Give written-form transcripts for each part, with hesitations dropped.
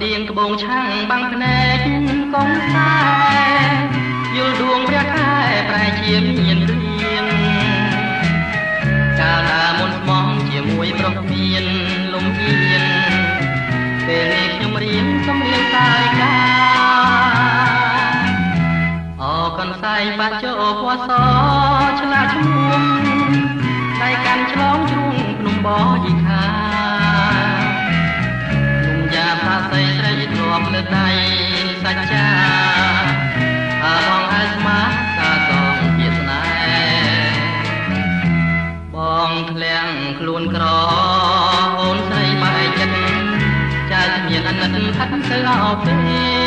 ទៀងត្បូងឆាំងបាំងភ្នែកកងខ្សែយល់ដួងព្រះខែប្រែជាមានរៀងកាលណាមុនស្មោះជាមួយប្រុសមានលំអៀនពេលនេះខ្ញុំរៀនសំរៀងសាយកាអកនសែងបាក់ចោពណ៌សឆ្លាតឈ្មោះដៃកាន់ឆ្លងជ្រុងភ្នំបយីខាយ៉ាថាស្រីស្រីធ្លាប់លើដៃសច្ចាបងឲ្យស្មាតតាសងជាស្នេហ៍បងធ្លាំងខ្លួនក្រអូនស្រីបែកចិត្តចាយមានអាណិតខិតទៅអោទេ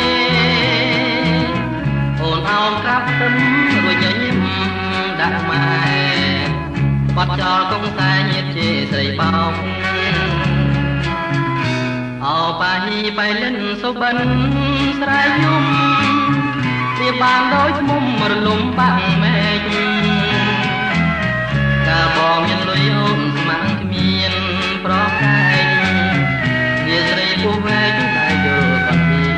អូនអោនក្រាបទឹមរួចញញឹមដាក់ម៉ែបាត់ចោលកងសែញាតជាស្រីបោកអោបាហ៊ីបៃលិនសុបិនស្រែកយំវាបានដោយធ្មុំរលំបាំងមេឃកាបងមានលុយអូនស្មាំងគ្មានប្រកែកវាស្រីពោះវែងតែយល់កន្វី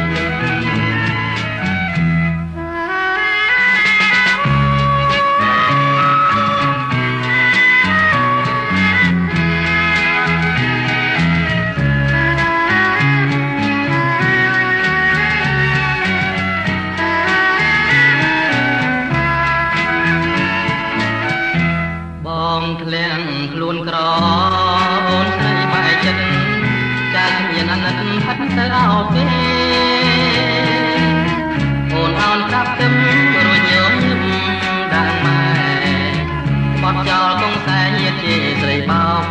ធ្លាំងខ្លួនក្រអូនស្រីបែកចិត្តចាស់មានអាណិតផិតទៅអោទេអូនអោនក្រាបទឹមរួចញញឹមដាក់ម៉ែបត់ចោលកងសែញាតជាស្រីបោក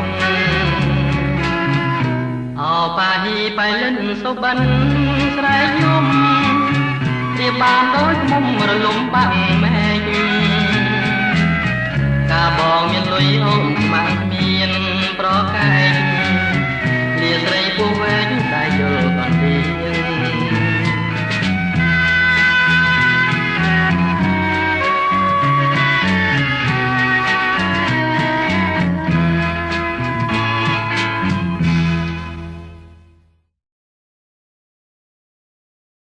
អោប៉ាហ៊ីបៃលិនសុបិនស្រែកយំវាបានដោយធ្មុំរលំបាំងមេឃកាបងមានលុយ